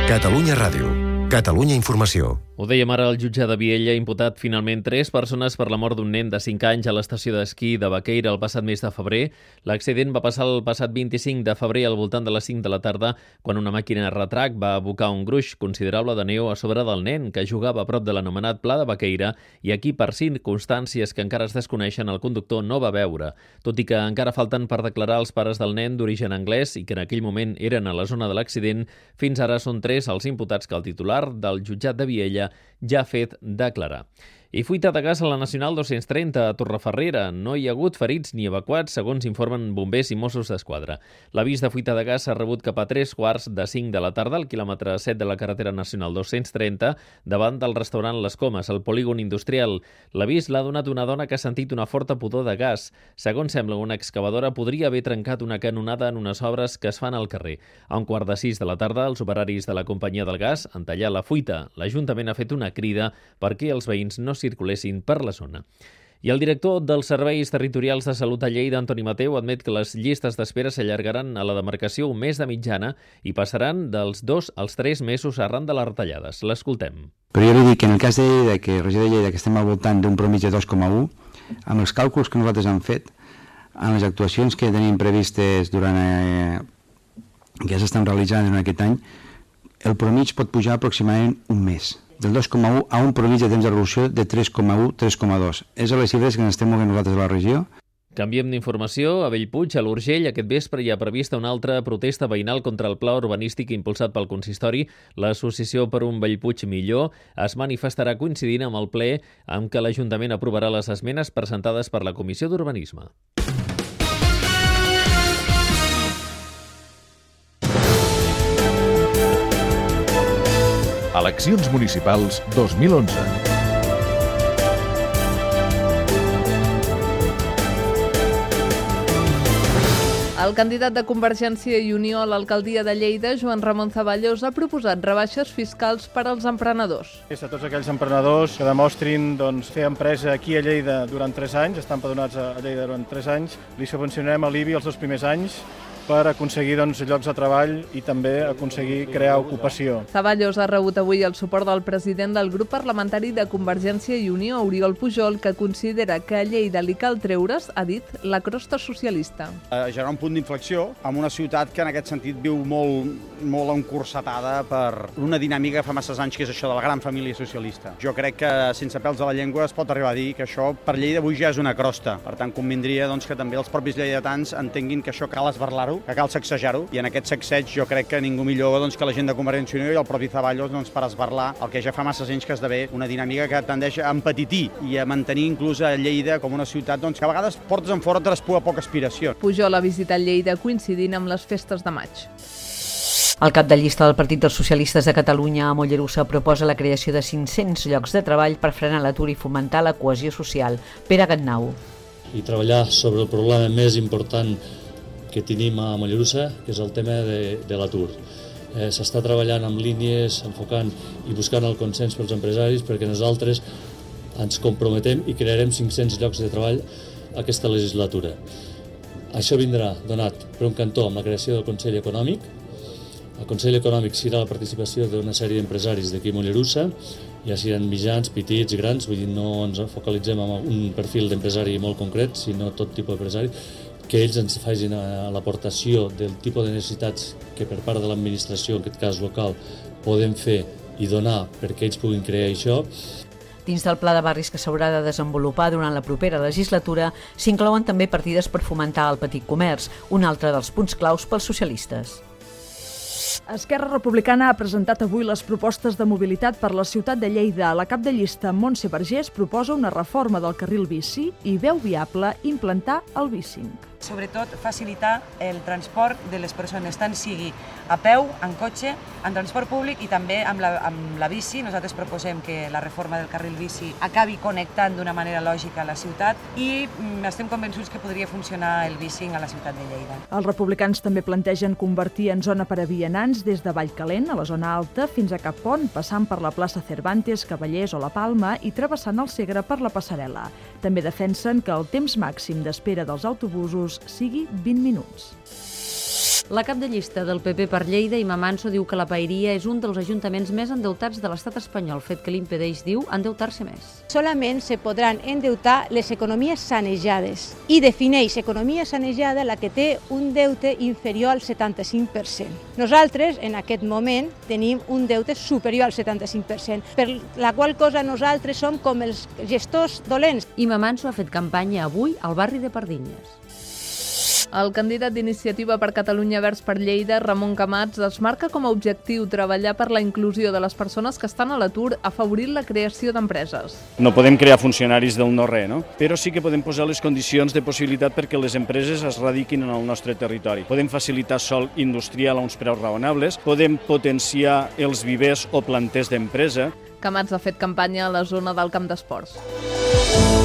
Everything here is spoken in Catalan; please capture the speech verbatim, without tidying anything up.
Catalunya Ràdio. Catalunya Informació. Ho dèiem ara, el jutge de Viella ha imputat finalment tres persones per la mort d'un nen de cinc anys a l'estació d'esquí de Baqueira el passat mes de febrer. L'accident va passar el passat vint-i-cinc de febrer al voltant de les cinc de la tarda, quan una màquina retrac va abocar un gruix considerable de neu a sobre del nen, que jugava a prop de l'anomenat Pla de Baqueira, i aquí, per circumstàncies que encara es desconeixen, el conductor no va veure. Tot i que encara falten per declarar els pares del nen d'origen anglès i que en aquell moment eren a la zona de l'accident, fins ara són tres els imputats que el titular del jutjat de Viella ja ha fet declarar. I fuita de gas a la Nacional dos-cents trenta a Torrefarrera. No hi ha hagut ferits ni evacuats, segons informen bombers i Mossos d'Esquadra. L'avís de fuita de gas s'ha rebut cap a tres quarts de cinc de la tarda al quilòmetre set de la carretera nacional dos-cents trenta, davant del restaurant Les Comes, al polígon industrial. L'avís l'ha donat una dona que ha sentit una forta pudor de gas. Segons sembla, una excavadora podria haver trencat una canonada en unes obres que es fan al carrer. A un quart de sis de la tarda, els operaris de la companyia del gas han tallat la fuita. L'Ajuntament ha fet una crida perquè els veïns no circulessin per la zona. I el director dels Serveis Territorials de Salut a Lleida, Antoni Mateu, admet que les llistes d'espera s'allargaran a la demarcació un mes de mitjana i passaran dels dos als tres mesos arran de les retallades. L'escoltem. Però jo li dic que en el cas de Lleida, que regió de Lleida, que estem al voltant d'un promig de dos coma u, amb els càlculs que nosaltres hem fet, amb les actuacions que tenim previstes durant eh, que ja s'estan realitzant en aquest any, el promig pot pujar aproximadament un mes, del dos coma u a un promig de temps de resolució de tres coma u a tres coma dos. És a les xifres que ens estem movent nosaltres a la regió. Canviem d'informació. A Bellpuig, a l'Urgell, aquest vespre hi ha prevista una altra protesta veïnal contra el pla urbanístic impulsat pel consistori. L'Associació per un Bellpuig Millor es manifestarà coincidint amb el ple amb què l'Ajuntament aprovarà les esmenes presentades per la Comissió d'Urbanisme. Eleccions municipals dos mil onze. El candidat de Convergència i Unió a l'alcaldia de Lleida, Joan Ramon Zaballos, ha proposat rebaixes fiscals per als emprenedors. És a tots aquells emprenedors que demostrin doncs, fer empresa aquí a Lleida durant tres anys, estan empadronats a Lleida durant tres anys, li subvencionarem l'I B I els dos primers anys, per aconseguir doncs, llocs de treball i també aconseguir crear ocupació. Zaballos ha rebut avui el suport del president del grup parlamentari de Convergència i Unió, Oriol Pujol, que considera que a Lleida li cal treure's, ha dit, la crosta socialista. Eh, generar un punt d'inflexió amb una ciutat que en aquest sentit viu molt, molt encursetada per una dinàmica que fa masses anys, que és això de la gran família socialista. Jo crec que sense pèls a la llengua es pot arribar a dir que això per Lleida avui ja és una crosta. Per tant, convindria doncs, que també els propis lleidatans entenguin que això cal esberlar-ho, que cal sacsejar-ho, i en aquest sacseig jo crec que ningú millor doncs, que la gent de Convergència i Unió i el propi Zaballos doncs, per esberlar el que ja fa massa anys que esdevé una dinàmica que tendeix a empetitir i a mantenir inclús a Lleida com una ciutat doncs, que a vegades portes en fora traspua poca aspiració. Pujol ha visitat Lleida coincidint amb les festes de maig. El cap de llista del Partit dels Socialistes de Catalunya a Mollerussa proposa la creació de cinc-cents llocs de treball per frenar l'atur i fomentar la cohesió social. Pere Gatnau. I treballar sobre el problema més important que tenim a Mollerussa, que és el tema de, de l'atur. Eh, S'està treballant amb línies, enfocant i buscant el consens pels empresaris perquè nosaltres ens comprometem i crearem cinc-cents llocs de treball aquesta legislatura. Això vindrà donat per un cantó amb la creació del Consell Econòmic. El Consell Econòmic serà la participació d'una sèrie d'empresaris d'aquí a Mollerussa, ja siguin mitjans, petits, grans, vull dir, no ens focalitzem en un perfil d'empresari molt concret, sinó tot tipus d'empresari, que ells ens facin l'aportació del tipus de necessitats que per part de l'administració, en aquest cas local, podem fer i donar perquè ells puguin crear això. Dins del pla de barris que s'haurà de desenvolupar durant la propera legislatura s'inclouen també partides per fomentar el petit comerç, un altre dels punts claus pels socialistes. Esquerra Republicana ha presentat avui les propostes de mobilitat per la ciutat de Lleida. La cap de llista, Montse Vergés, proposa una reforma del carril bici i veu viable implantar el B I cinc. Sobretot facilitar el transport de les persones, tant sigui a peu, en cotxe, en transport públic i també amb la, amb la bici. Nosaltres proposem que la reforma del carril bici acabi connectant d'una manera lògica a la ciutat i estem convençuts que podria funcionar el B I cinc a la ciutat de Lleida. Els republicans també plantegen convertir en zona per a vianants des de Vallcalent, a la zona alta, fins a Cap Pont, passant per la plaça Cervantes, Cavallers o la Palma i travessant el Segre per la passarel·la. També defensen que el temps màxim d'espera dels autobusos sigui vint minuts. La cap de llista del P P per Lleida, Imma Manso, diu que la Paeria és un dels ajuntaments més endeutats de l'estat espanyol, fet que l'impedeix, diu, endeutar-se més. Solament se podran endeutar les economies sanejades i defineix economia sanejada la que té un deute inferior al setanta-cinc per cent. Nosaltres, en aquest moment, tenim un deute superior al setanta-cinc per cent, per la qual cosa nosaltres som com els gestors dolents. Imma Manso ha fet campanya avui al barri de Pardinyes. El candidat d'Iniciativa per Catalunya Verds per Lleida, Ramon Camats, es marca com a objectiu treballar per la inclusió de les persones que estan a l'atur, afavorint la creació d'empreses. No podem crear funcionaris del no-res, no? Però sí que podem posar les condicions de possibilitat perquè les empreses es radiquin en el nostre territori. Podem facilitar sòl industrial a uns preus raonables, podem potenciar els vivers o planters d'empresa. Camats ha fet campanya a la zona del camp d'esports.